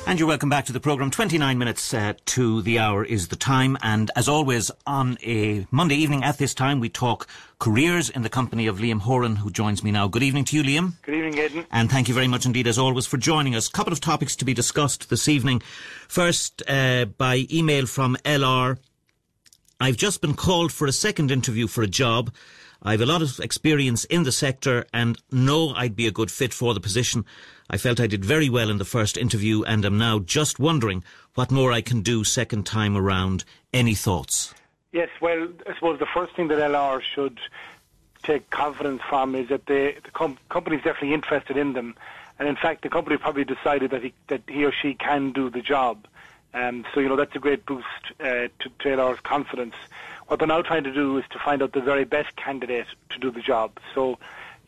And you're welcome back to the programme. 29 minutes to the hour is the time. And as always, on a Monday evening at this time, we talk careers in the company of Liam Horan, who joins me now. Good evening to you, Liam. Good evening, Aidan. And thank you very much indeed, as always, for joining us. A couple of topics to be discussed this evening. First, by email from LR. I've just been called for a second interview for a job. I've a lot of experience in the sector and know I'd be a good fit for the position. I felt I did very well in the first interview and am now just wondering what more I can do second time around. Any thoughts? Yes, well, I suppose the first thing that LR should take confidence from is that the company's definitely interested in them. And in fact, the company probably decided that he or she can do the job. So, that's a great boost to LR's confidence. What they're now trying to do is to find out the very best candidate to do the job. So,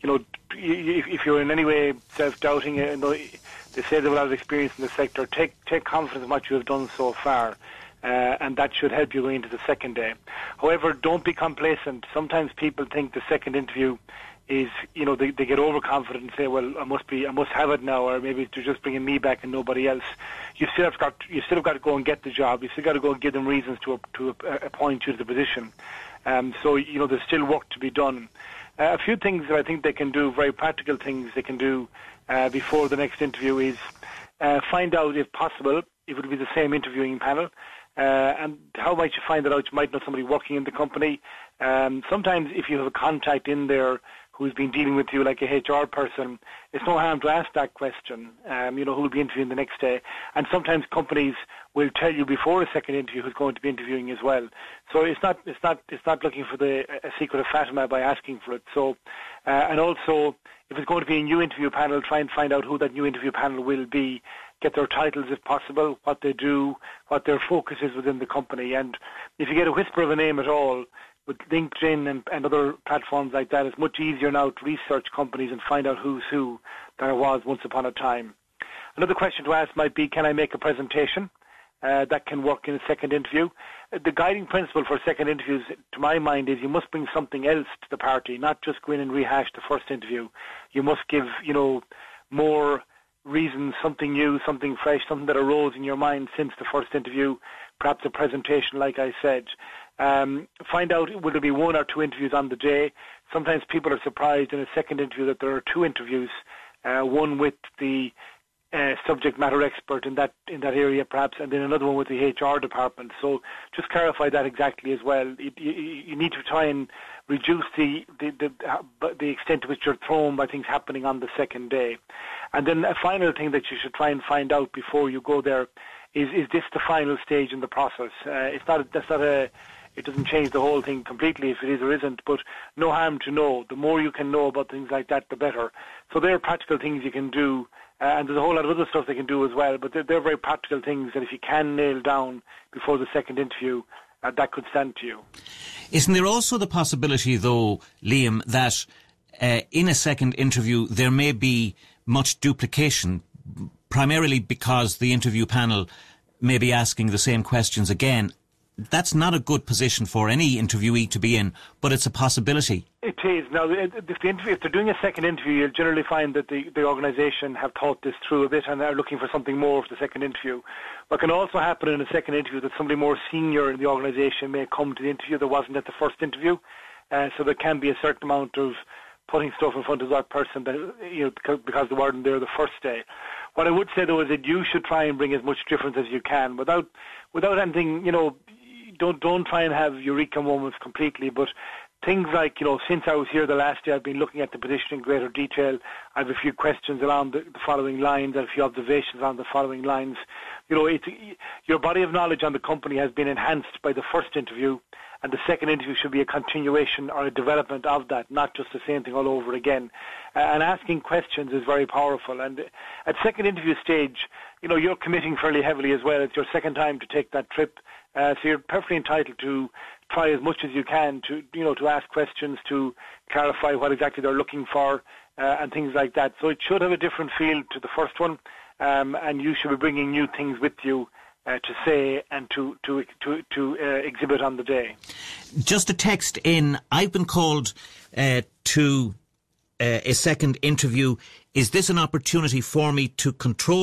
if you're in any way self-doubting, they say they have a lot of experience in the sector, take confidence in what you have done so far, and that should help you going into the second day. However, don't be complacent. Sometimes people think the second interview is, they get overconfident and say, well, I must have it now, or maybe they're just bringing me back and nobody else. You still have got to go and get the job. You still got to go and give them reasons to appoint you to the position. So there's still work to be done. A few things that I think they can do, very practical things they can do before the next interview is find out, if possible, if it will be the same interviewing panel. And how might you find that out? You might know somebody working in the company. Sometimes if you have a contact in there who's been dealing with you, like a HR person, it's no harm to ask that question, who will be interviewing the next day. And sometimes companies will tell you before a second interview who's going to be interviewing as well. So it's not looking for a secret of Fatima by asking for it. So, and also, if it's going to be a new interview panel, try and find out who that new interview panel will be. Get their titles if possible, what they do, what their focus is within the company. And if you get a whisper of a name at all, with LinkedIn and other platforms like that, it's much easier now to research companies and find out who's who than it was once upon a time. Another question to ask might be, can I make a presentation? That can work in a second interview. The guiding principle for second interviews, to my mind, is you must bring something else to the party, not just go in and rehash the first interview. You must give, more reasons, something new, something fresh, something that arose in your mind since the first interview, perhaps a presentation, like I said. Find out, will there be one or two interviews on the day? Sometimes people are surprised in a second interview that there are two interviews, one with the subject matter expert in that area perhaps, and then another one with the HR department. So just clarify that exactly as well. You need to try and reduce the extent to which you're thrown by things happening on the second day. And then a final thing that you should try and find out before you go there is this the final stage in the process? It doesn't change the whole thing completely if it is or isn't, but no harm to know. The more you can know about things like that, the better. So there are practical things you can do, and there's a whole lot of other stuff they can do as well, but they're very practical things that if you can nail down before the second interview, that could stand to you. Isn't there also the possibility, though, Liam, that in a second interview there may be much duplication, primarily because the interview panel may be asking the same questions again? That's not a good position for any interviewee to be in, but it's a possibility. It is. Now, if they're doing a second interview, you'll generally find that the organisation have thought this through a bit and are looking for something more for the second interview. What can also happen in a second interview that somebody more senior in the organisation may come to the interview that wasn't at the first interview. So there can be a certain amount of putting stuff in front of that person that, because they weren't there the first day. What I would say, though, is that you should try and bring as much difference as you can without anything, Don't try and have eureka moments completely, but things like, since I was here the last day, I've been looking at the position in greater detail. I have a few questions around the following lines, I have a few observations on the following lines. Your body of knowledge on the company has been enhanced by the first interview, and the second interview should be a continuation or a development of that, not just the same thing all over again. And asking questions is very powerful. And at second interview stage, you're committing fairly heavily as well. It's your second time to take that trip. So you're perfectly entitled to try as much as you can to ask questions, to clarify what exactly they're looking for, and things like that. So it should have a different feel to the first one, and you should be bringing new things with you to say and to exhibit on the day. Just a text in. I've been called to a second interview. Is this an opportunity for me to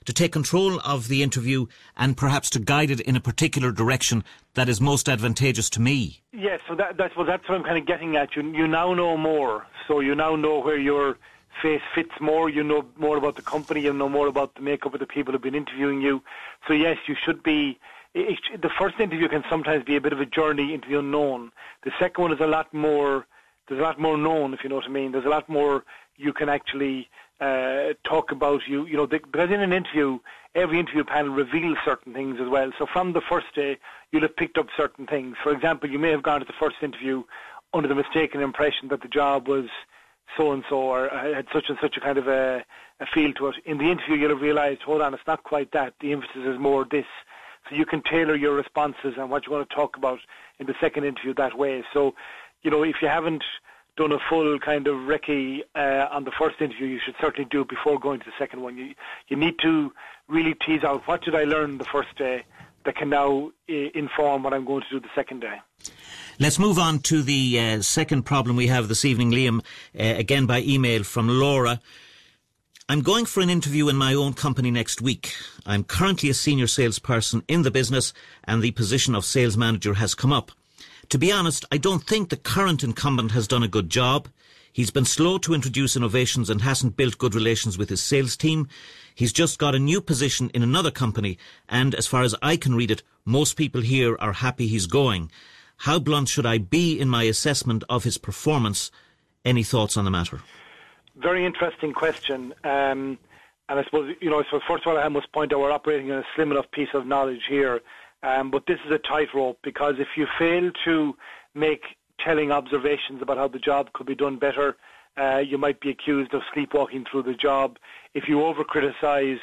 to take control of the interview and perhaps to guide it in a particular direction that is most advantageous to me. Yes, so that's what I'm kind of getting at. You now know more, so you now know where your face fits more. You know more about the company. You know more about the makeup of the people who've been interviewing you. So yes, you should be. The first interview can sometimes be a bit of a journey into the unknown. The second one is a lot more. There's a lot more known, if you know what I mean. There's a lot more you can actually talk about. Because in an interview, every interview panel reveals certain things as well. So from the first day, you'll have picked up certain things. For example, you may have gone to the first interview under the mistaken impression that the job was so-and-so or had such and such a kind of a feel to it. In the interview, you'll have realised, hold on, it's not quite that. The emphasis is more this. So you can tailor your responses and what you want to talk about in the second interview that way. So, if you haven't done a full kind of recce on the first interview, you should certainly do it before going to the second one. You need to really tease out what did I learn the first day that can now inform what I'm going to do the second day. Let's move on to the second problem we have this evening, Liam, again by email from Laura. I'm going for an interview in my own company next week. I'm currently a senior salesperson in the business and the position of sales manager has come up. To be honest, I don't think the current incumbent has done a good job. He's been slow to introduce innovations and hasn't built good relations with his sales team. He's just got a new position in another company and as far as I can read it, most people here are happy he's going. How blunt should I be in my assessment of his performance? Any thoughts on the matter? Very interesting question. And I suppose, first of all, I must point out we're operating on a slim enough piece of knowledge here. But this is a tightrope because if you fail to make telling observations about how the job could be done better, you might be accused of sleepwalking through the job. If you over-criticise,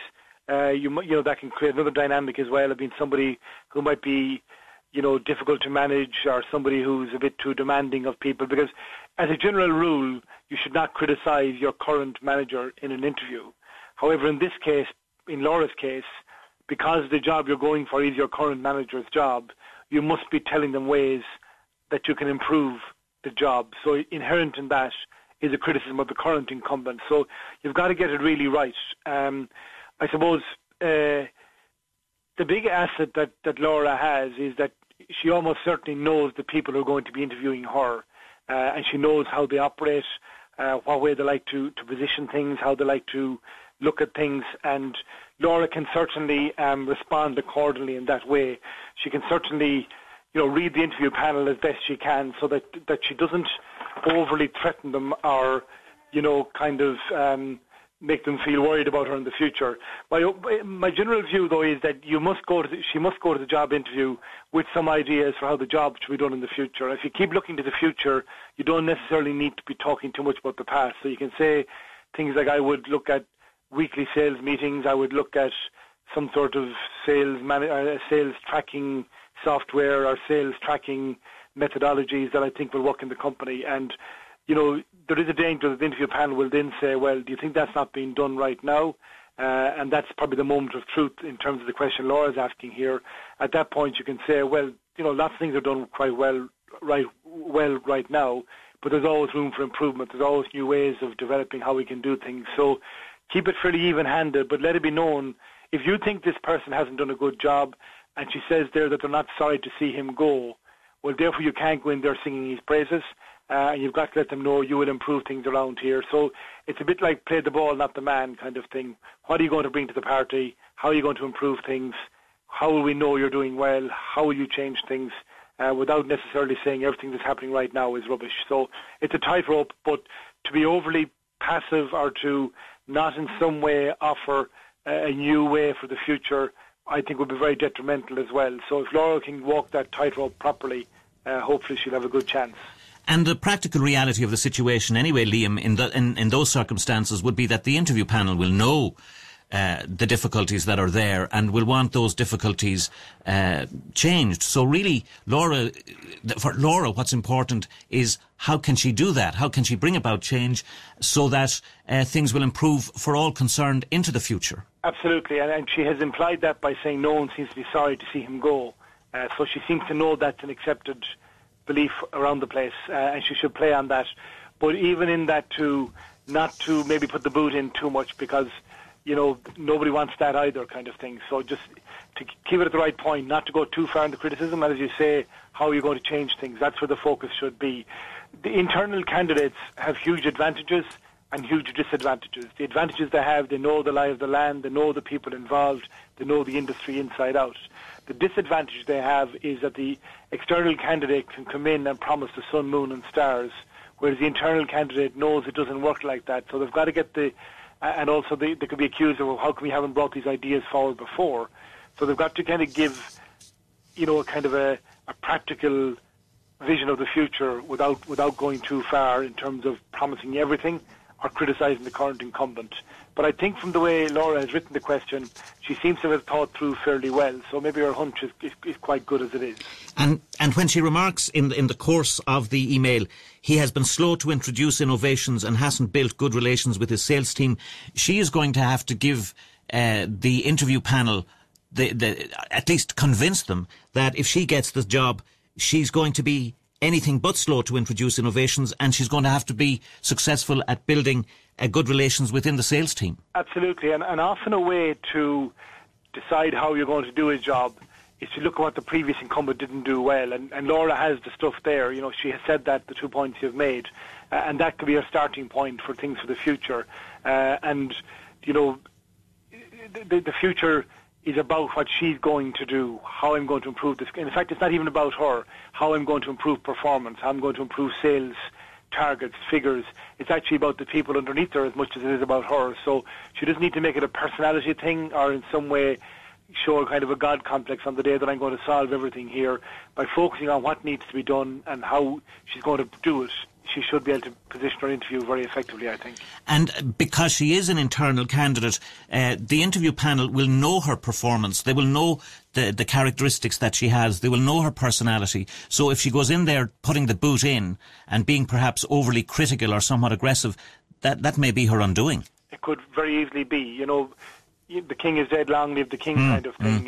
that can create another dynamic as well of being somebody who might be, difficult to manage or somebody who's a bit too demanding of people. Because as a general rule, you should not criticise your current manager in an interview. However, in this case, in Laura's case, because the job you're going for is your current manager's job, you must be telling them ways that you can improve the job. So inherent in that is a criticism of the current incumbent. So you've got to get it really right. I suppose the big asset that Laura has is that she almost certainly knows the people who are going to be interviewing her, and she knows how they operate, what way they like to position things, how they like to look at things, and Laura can certainly respond accordingly in that way. She can certainly, read the interview panel as best she can so that she doesn't overly threaten them or, make them feel worried about her in the future. My general view, though, is that she must go to the job interview with some ideas for how the job should be done in the future. If you keep looking to the future, you don't necessarily need to be talking too much about the past. So you can say things like, I would look at weekly sales meetings, I would look at some sort of sales tracking software or sales tracking methodologies that I think will work in the company. And, there is a danger that the interview panel will then say, well, do you think that's not being done right now? And that's probably the moment of truth in terms of the question Laura's asking here. At that point, you can say, well, lots of things are done quite well right now, but there's always room for improvement. There's always new ways of developing how we can do things. So keep it fairly even-handed, but let it be known, if you think this person hasn't done a good job, and she says there that they're not sorry to see him go, well, therefore you can't go in there singing his praises, and you've got to let them know you will improve things around here. So it's a bit like play the ball, not the man kind of thing. What are you going to bring to the party? How are you going to improve things? How will we know you're doing well? How will you change things? Without necessarily saying everything that's happening right now is rubbish. So it's a tightrope, but to be overly passive or to not in some way offer a new way for the future, I think would be very detrimental as well. So if Laura can walk that tightrope properly, hopefully she'll have a good chance. And the practical reality of the situation anyway, Liam, in those circumstances would be that the interview panel will know the difficulties that are there and will want those difficulties changed. So really, for Laura, what's important is how can she do that? How can she bring about change so that things will improve for all concerned into the future? Absolutely, and she has implied that by saying no one seems to be sorry to see him go. So she seems to know that's an accepted belief around the place, and she should play on that. But even in that, not to maybe put the boot in too much, because nobody wants that either, kind of thing. So just to keep it at the right point, not to go too far in the criticism, and as you say, how you're going to change things. That's where the focus should be. The internal candidates have huge advantages and huge disadvantages. The advantages they have, they know the lie of the land, they know the people involved, they know the industry inside out. The disadvantage they have is that the external candidate can come in and promise the sun, moon and stars, whereas the internal candidate knows it doesn't work like that. So they've got to get and also they could be accused of, how come we haven't brought these ideas forward before? So they've got to kind of give, a kind of a practical vision of the future without going too far in terms of promising everything or criticising the current incumbent. But I think from the way Laura has written the question, she seems to have thought through fairly well. So maybe her hunch is quite good as it is. And when she remarks in the course of the email, he has been slow to introduce innovations and hasn't built good relations with his sales team, she is going to have to give the interview panel, at least convince them that if she gets the job, she's going to be anything but slow to introduce innovations, and she's going to have to be successful at building good relations within the sales team. Absolutely, and often a way to decide how you're going to do a job is to look at what the previous incumbent didn't do well, and Laura has the stuff there. She has said that, the 2 points you've made, and that could be a starting point for things for the future. The future is about what she's going to do, how I'm going to improve this. In fact, it's not even about her, how I'm going to improve performance, how I'm going to improve sales targets, figures. It's actually about the people underneath her as much as it is about her. So she doesn't need to make it a personality thing or in some way show a kind of a God complex on the day that I'm going to solve everything here. By focusing on what needs to be done and how she's going to do it, she should be able to position her interview very effectively, I think. And because she is an internal candidate, the interview panel will know her performance. They will know the characteristics that she has. They will know her personality. So if she goes in there putting the boot in and being perhaps overly critical or somewhat aggressive, that may be her undoing. It could very easily be. The king is dead, long live the king kind of thing.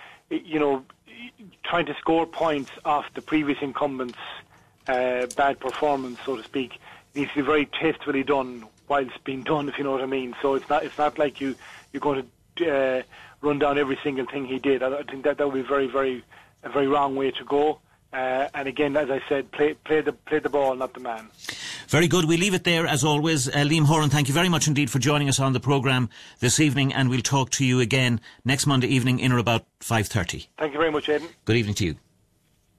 Trying to score points off the previous incumbents' bad performance, so to speak, needs to be very tastefully done whilst being done, if you know what I mean. So it's not like you're going to run down every single thing he did. I think that would be a very wrong way to go. And again, as I said, play the ball, not the man. Very good. We leave it there as always. Liam Horan, thank you very much indeed for joining us on the programme this evening, and we'll talk to you again next Monday evening in or about 5:30. Thank you very much, Aidan. Good evening to you.